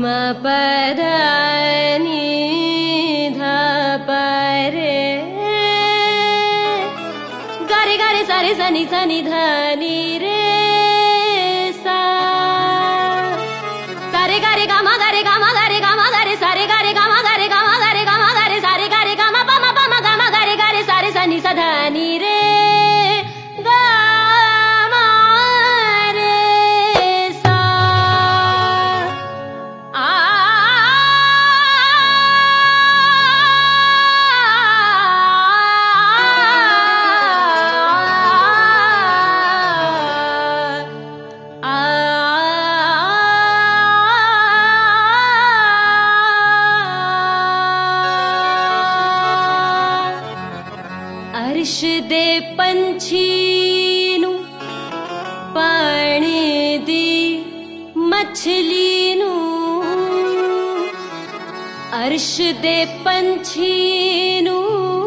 पद नि ध प रे गा रे सा रे सा नि ध नि रे सा रे गा रे गा मा गा रे गा मा गा रे गा मा गा रे सा रे गा रे गा मा गा रे गा मा गा रे गा मा गा रे सा रे गा रे गा मा प मा गा मा गा रे सा रे सा नि ध नि रे गा मा रे सा आ अर्श दे पंछी नू पानी दी मछली नू अर्श दे पंछी नू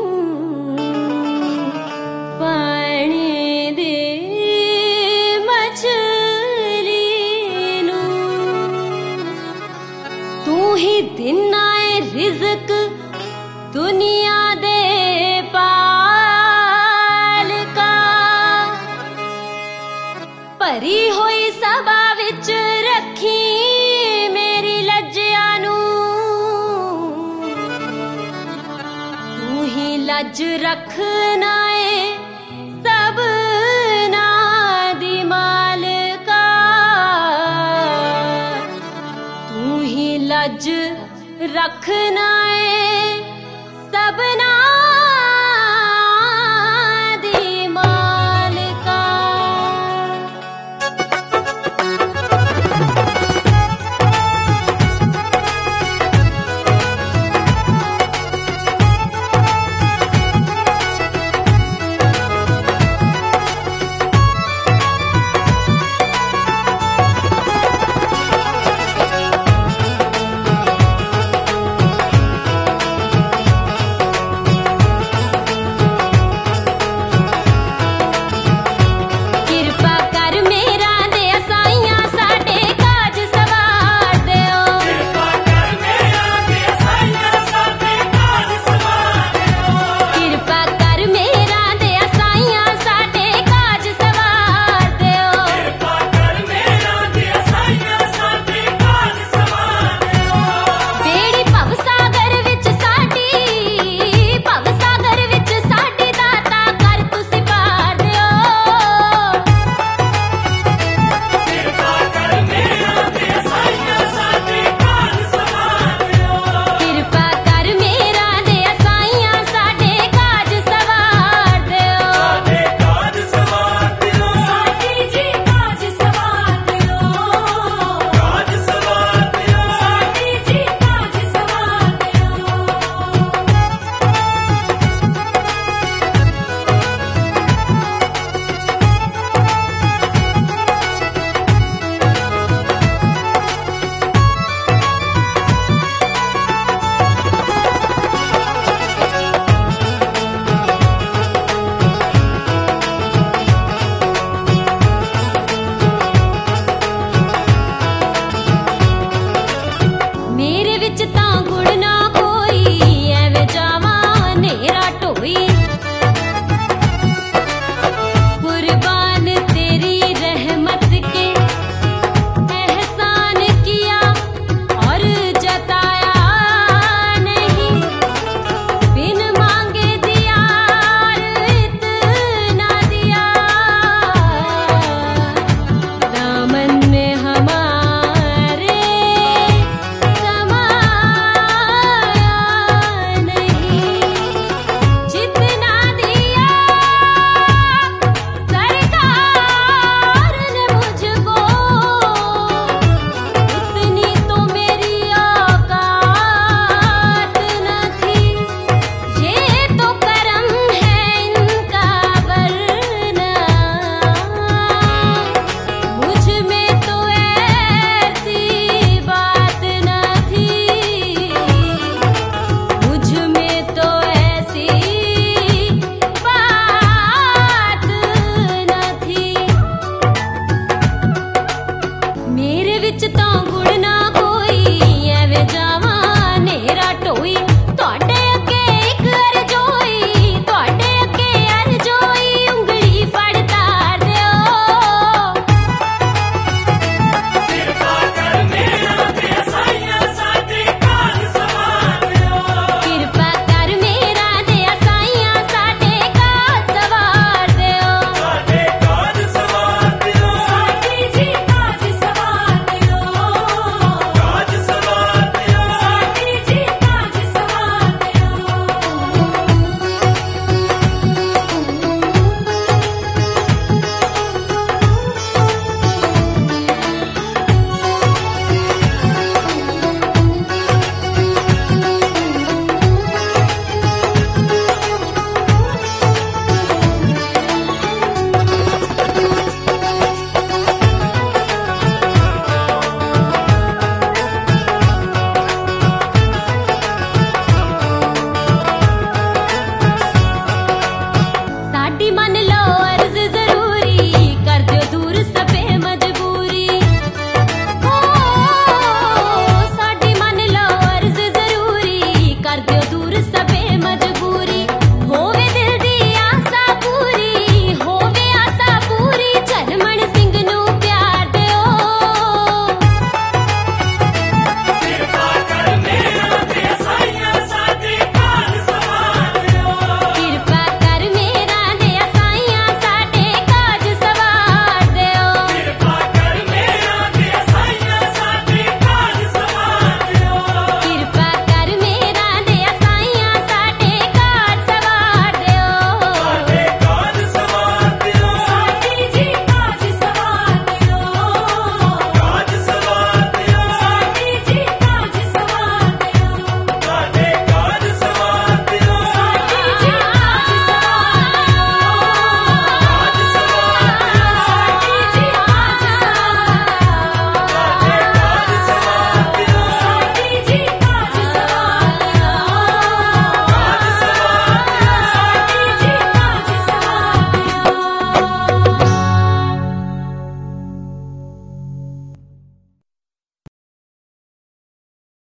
पानी दे मछली नू तू ही दिन आए रिज़्क दुनिया दे भरी होई सभा विच रखी मेरी लज्जा नू तू ही लज रखना है सबना दी मालिका तू ही लज रखना है सबना